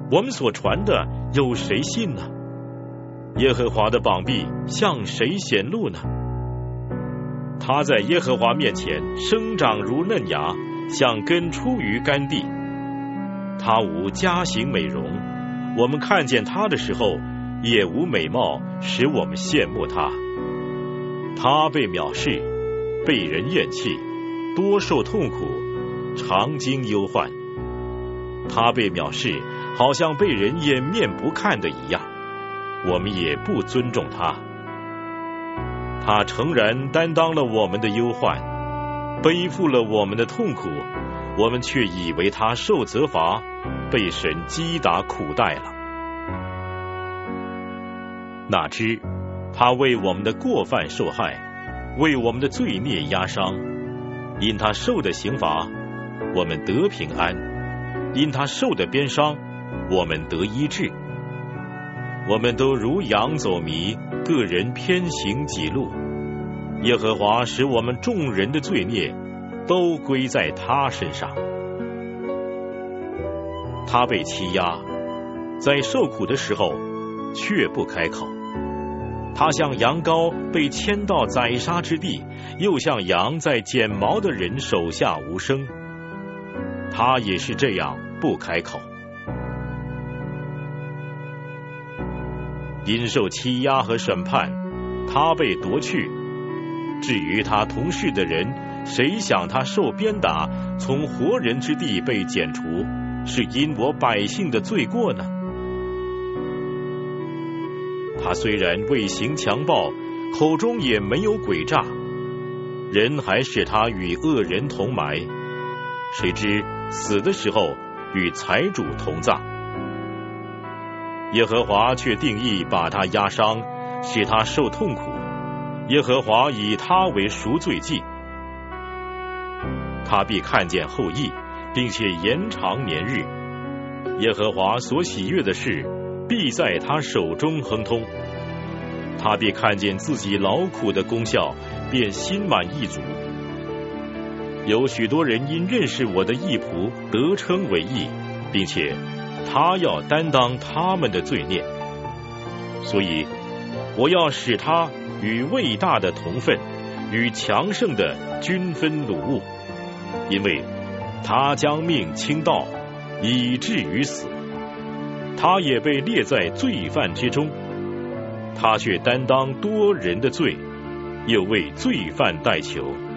我们所传的有谁信呢？耶和华的膀臂向谁显露呢？他在耶和华面前生长如嫩芽，像根出于干地。他无佳形美容，我们看见他的时候，也无美貌使我们羡慕他。他被藐视，被人厌弃，多受痛苦，常经忧患。他被藐视，好像被人掩面不看的一样，我们也不尊重他。他诚然担当了我们的忧患，背负了我们的痛苦，我们却以为他受责罚，被神击打苦待了。哪知他为我们的过犯受害，为我们的罪孽压伤。因他受的刑罚，我们得平安；因他受的鞭伤，我们得医治。我们都如羊走迷，个人偏行己路。耶和华使我们众人的罪孽都归在他身上。他被欺压，在受苦的时候却不开口。他像羊羔被牵到宰杀之地，又像羊在剪毛的人手下无声。他也是这样不开口。因受欺压和审判，他被夺去。至于他同事的人，谁想他受鞭打，从活人之地被剪除，是因我百姓的罪过呢？他虽然未行强暴，口中也没有诡诈，人还使他与恶人同埋，谁知死的时候与财主同葬。耶和华却定义把他压伤，使他受痛苦。耶和华以他为赎罪祭，他必看见后裔，并且延长年日。耶和华所喜悦的事，必在他手中亨通。他必看见自己劳苦的功效，便心满意足。有许多人因认识我的义仆，得称为义，并且他要担当他们的罪孽。所以我要使他与伟大的同分，与强盛的均分掳物，因为他将命倾倒，以至于死。他也被列在罪犯之中，他却担当多人的罪，又为罪犯代求。